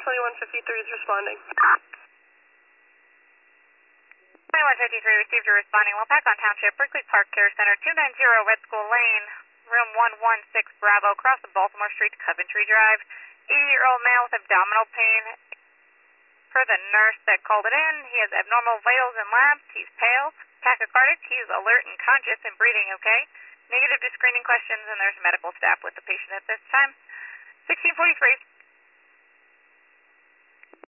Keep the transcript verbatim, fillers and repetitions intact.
twenty-one fifty-three is responding. twenty-one fifty-three received a responding Wapakon Township, Berkeley Park Care Center, two ninety Red School Lane, room one one six Bravo, across of Baltimore Street to Coventry Drive. eighty-year-old male with abdominal pain. Per the nurse that called it in, he has abnormal vitals and labs. He's pale, tachycardic. He is alert and conscious and breathing okay. Negative to screening questions, and there's medical staff with the patient at this time. sixteen forty-three.